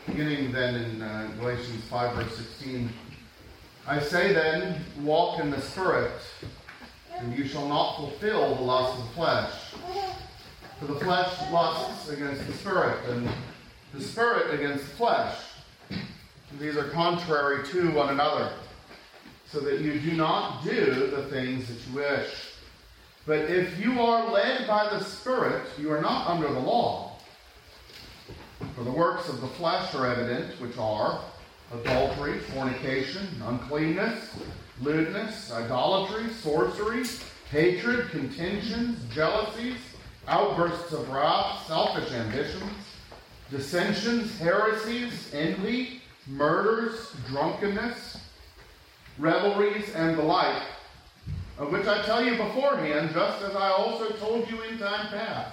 Beginning then in Galatians 5, verse 16. I say then, walk in the Spirit, and you shall not fulfill the lusts of the flesh. For the flesh lusts against the Spirit, and the Spirit against the flesh. And these are contrary to one another, so that you do not do the things that you wish. But if you are led by the Spirit, you are not under the law. For the works of the flesh are evident, which are adultery, fornication, uncleanness, lewdness, idolatry, sorcery, hatred, contentions, jealousies, outbursts of wrath, selfish ambitions, dissensions, heresies, envy, murders, drunkenness, revelries, and the like, of which I tell you beforehand, just as I also told you in time past,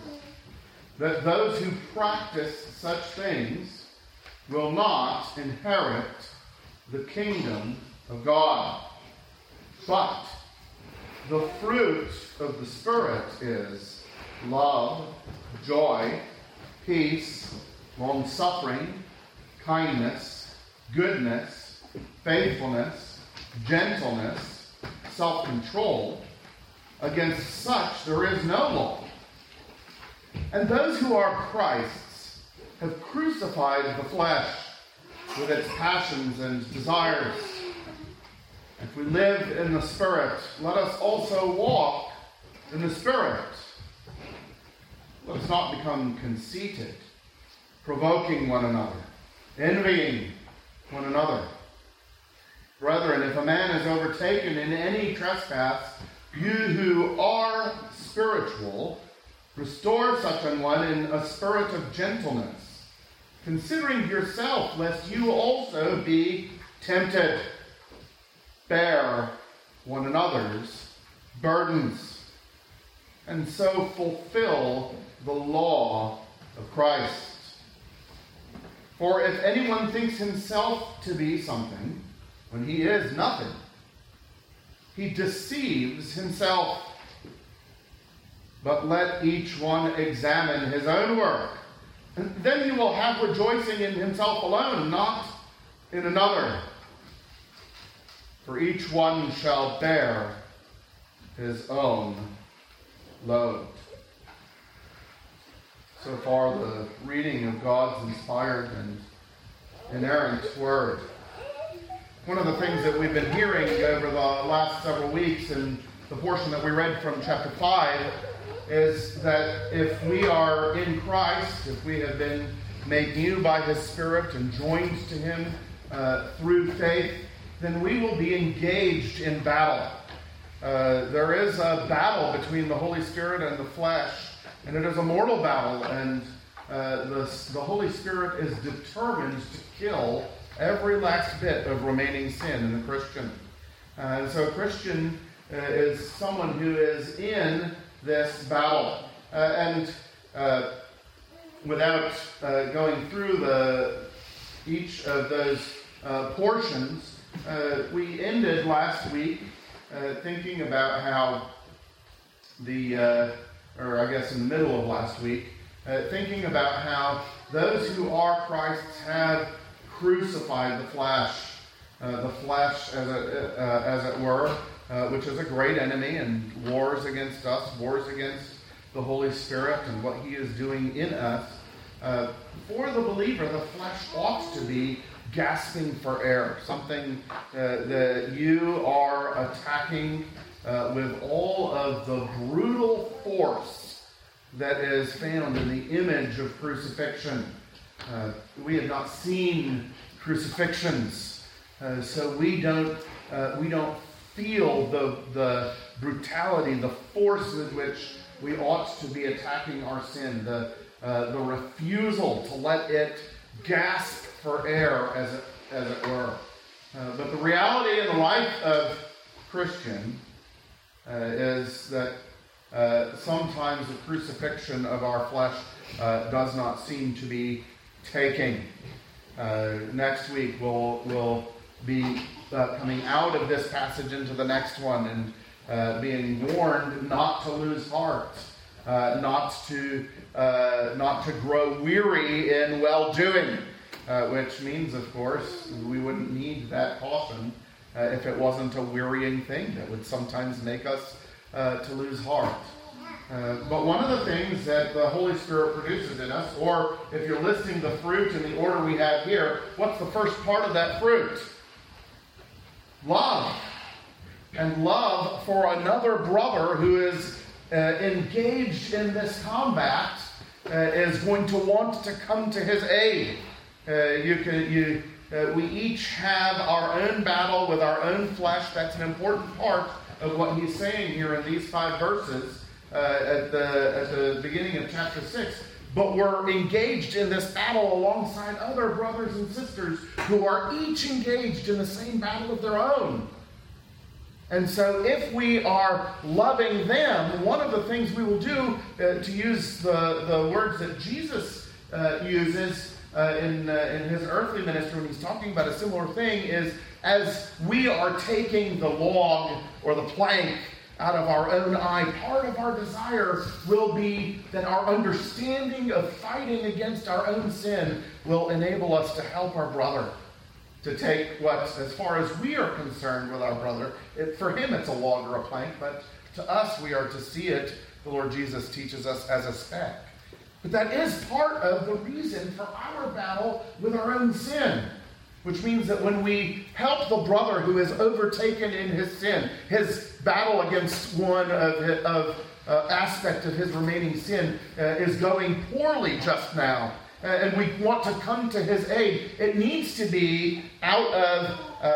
that those who practice such things will not inherit the kingdom of God. But the fruit of the Spirit is love, joy, peace, long-suffering, kindness, goodness, faithfulness, gentleness, self-control. Against such there is no law. And those who are Christ's have crucified the flesh with its passions and desires. If we live in the Spirit, let us also walk in the Spirit. Let us not become conceited, provoking one another, envying one another. Brethren, if a man is overtaken in any trespass, you who are spiritual, restore such an one in a spirit of gentleness, considering yourself, lest you also be tempted. Bear one another's burdens, and so fulfill the law of Christ. For if anyone thinks himself to be something, when he is nothing, he deceives himself. But let each one examine his own work, and then he will have rejoicing in himself alone, not in another. For each one shall bear his own load. So far, the reading of God's inspired and inerrant word. One of the things that we've been hearing over the last several weeks in the portion that we read from chapter 5 is that if we are in Christ, if we have been made new by His Spirit and joined to Him through faith, then we will be engaged in battle. There is a battle between the Holy Spirit and the flesh, and it is a mortal battle, and the Holy Spirit is determined to kill every last bit of remaining sin in the Christian. And so a Christian is someone who is in this battle. And without going through each of those portions, we ended last week thinking about how or I guess in the middle of last week, thinking about how those who are Christ's have crucified the flesh as it were, which is a great enemy and wars against us, wars against the Holy Spirit and what He is doing in us. For the believer, the flesh ought to be gasping for air, something that you are attacking with all of the brutal force that is found in the image of crucifixion. We have not seen crucifixions, so we don't feel the brutality, the force with which we ought to be attacking our sin, the refusal to let it gasp for air, as it were. But the reality in the life of Christian is that sometimes the crucifixion of our flesh does not seem to be taking. Next week we'll be coming out of this passage into the next one and being warned not to lose heart, not to grow weary in well-doing. which means, of course, we wouldn't need that caution if it wasn't a wearying thing that would sometimes make us to lose heart. But one of the things that the Holy Spirit produces in us, or if you're listing the fruit in the order we have here, what's the first part of that fruit? Love. And love for another brother who is engaged in this combat is going to want to come to his aid. We each have our own battle with our own flesh. That's an important part of what he's saying here in these 5 verses at the beginning of chapter 6. But we're engaged in this battle alongside other brothers and sisters who are each engaged in the same battle of their own. And so if we are loving them, one of the things we will do, to use the words that Jesus uses in his earthly ministry when he's talking about a similar thing, is as we are taking the log or the plank out of our own eye, part of our desire will be that our understanding of fighting against our own sin will enable us to help our brother. To take what, as far as we are concerned with our brother, for him it's a log or a plank, but to us we are to see it, the Lord Jesus teaches us, as a speck. But that is part of the reason for our battle with our own sin. Which means that when we help the brother who is overtaken in his sin, his battle against one aspect of his remaining sin is going poorly just now, and we want to come to his aid, it needs to be out of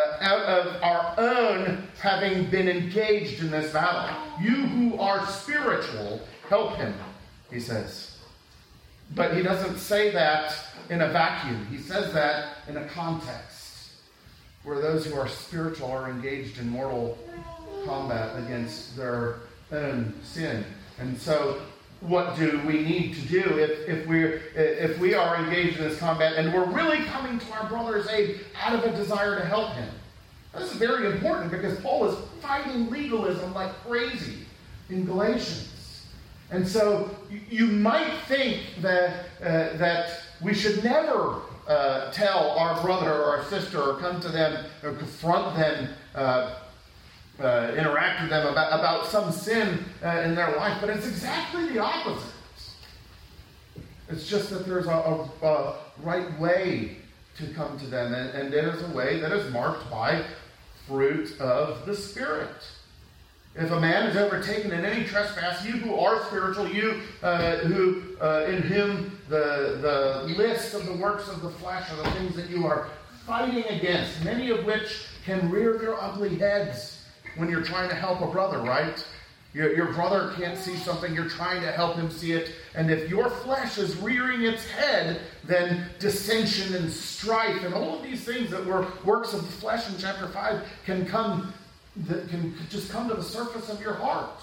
our own having been engaged in this battle. You who are spiritual, help him, he says. But he doesn't say that in a vacuum. He says that in a context where those who are spiritual are engaged in mortal combat against their own sin. And so what do we need to do if we are engaged in this combat and we're really coming to our brother's aid out of a desire to help him? This is very important because Paul is fighting legalism like crazy in Galatians. And so you might think that we should never tell our brother or our sister or come to them or confront them, interact with them about some sin in their life, but it's exactly the opposite. It's just that there's a right way to come to them, and it is a way that is marked by fruit of the Spirit. If a man is overtaken in any trespass, you who are spiritual, you who in whom the list of the works of the flesh are the things that you are fighting against, many of which can rear their ugly heads when you're trying to help a brother, right? Your brother can't see something, you're trying to help him see it, and if your flesh is rearing its head, then dissension and strife and all of these things that were works of the flesh in chapter 5 can just come to the surface of your heart.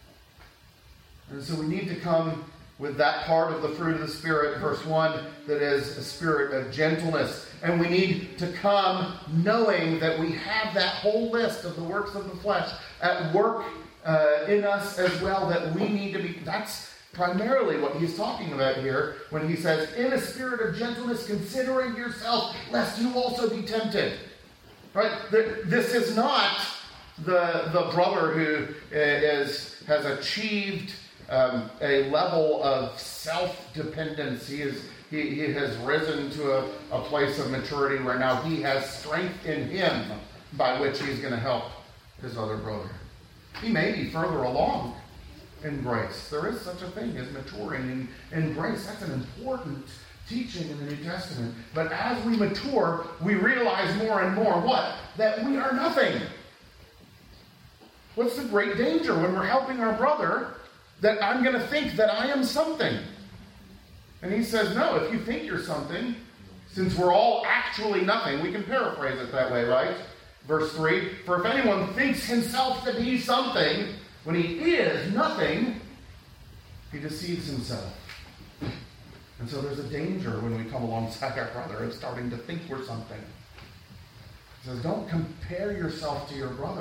And so we need to come with that part of the fruit of the Spirit, verse 1, that is a spirit of gentleness. And we need to come knowing that we have that whole list of the works of the flesh at work in us as well, that we need to be. That's primarily what he's talking about here when he says, in a spirit of gentleness, considering yourself, lest you also be tempted. Right? This is not the brother who has achieved a level of self-dependence. He has risen to a place of maturity where now he has strength in him by which he's going to help his other brother. He may be further along in grace. There is such a thing as maturing in grace. That's an important teaching in the New Testament. But as we mature, we realize more and more what? That we are nothing. What's the great danger when we're helping our brother? That I'm going to think that I am something. And he says, no, if you think you're something, since we're all actually nothing, we can paraphrase it that way, right? Verse 3, for if anyone thinks himself to be something, when he is nothing, he deceives himself. And so there's a danger when we come alongside our brother of starting to think we're something. He says, don't compare yourself to your brother.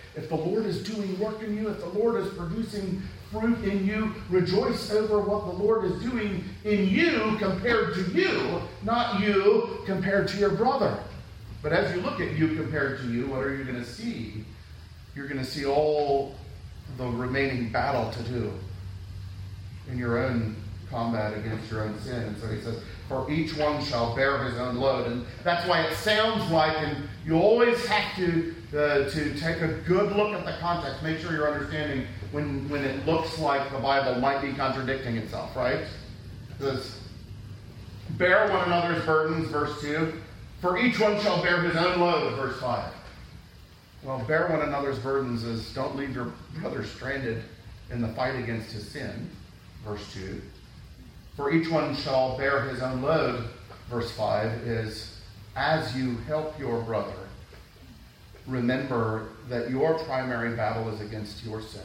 If the Lord is doing work in you, if the Lord is producing fruit in you, rejoice over what the Lord is doing in you compared to you, not you compared to your brother. But as you look at you compared to you, what are you going to see? You're going to see all the remaining battle to do in your own combat against your own sin. And so he says, for each one shall bear his own load. And that's why it sounds like, and you always have to take a good look at the context. Make sure you're understanding when it looks like the Bible might be contradicting itself, right? It says, bear one another's burdens, verse 2. For each one shall bear his own load, verse 5. Well, bear one another's burdens is don't leave your brother stranded in the fight against his sin, verse 2. For each one shall bear his own load, verse 5, is as you help your brother, remember that your primary battle is against your sin.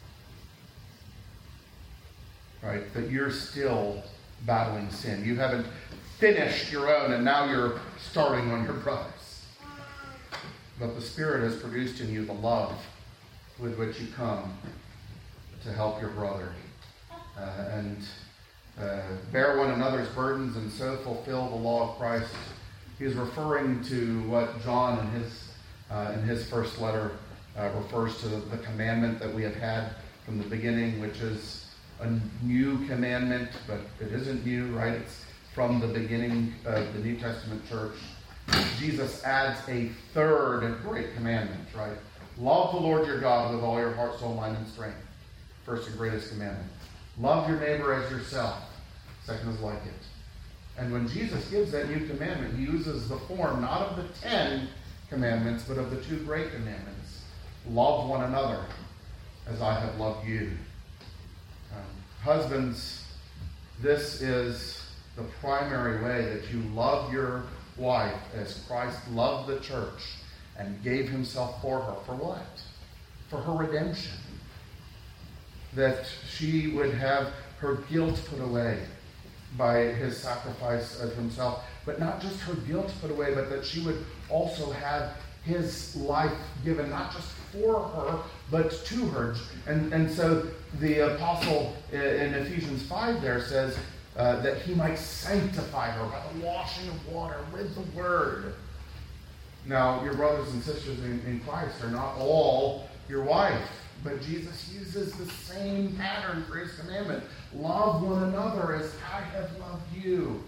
Right? That you're still battling sin. You haven't finished your own and now you're starting on your brother's. But the Spirit has produced in you the love with which you come to help your brother. And bear one another's burdens and so fulfill the law of Christ. He's referring to what John in his first letter refers to the commandment that we have had from the beginning, which is a new commandment, but it isn't new, right? It's from the beginning of the New Testament church. Jesus adds a third great commandment, right? Love the Lord your God with all your heart, soul, mind, and strength. First and greatest commandment. Love your neighbor as yourself. Second is like it. And when Jesus gives that new commandment, he uses the form not of the 10 commandments, but of the 2 great commandments. Love one another as I have loved you. Husbands, this is the primary way that you love your wife as Christ loved the church and gave himself for her. For what? For her redemption. That she would have her guilt put away by his sacrifice of himself. But not just her guilt put away, but that she would also have his life given, not just for her, but to her. And so the apostle in Ephesians 5 there says that he might sanctify her by the washing of water with the word. Now, your brothers and sisters in Christ are not all your wife, but Jesus uses the same pattern for his commandment. Love one another as I have loved you.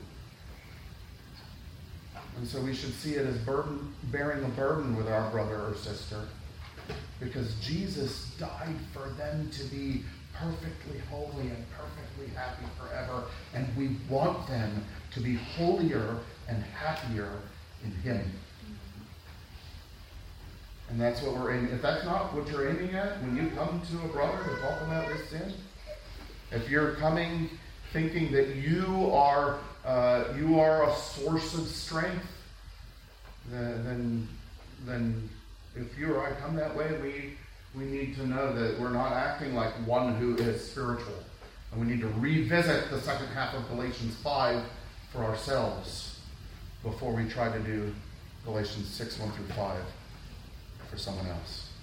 And so we should see it as bearing a burden with our brother or sister, because Jesus died for them to be perfectly holy and perfectly happy forever. And we want them to be holier and happier in him. And that's what we're aiming. If that's not what you're aiming at when you come to a brother to talk about his sin, if you're coming thinking that you are a source of strength, then if you or I come that way, we need to know that we're not acting like one who is spiritual. And we need to revisit the second half of Galatians 5 for ourselves before we try to do Galatians 6, 1 through 5 for someone else.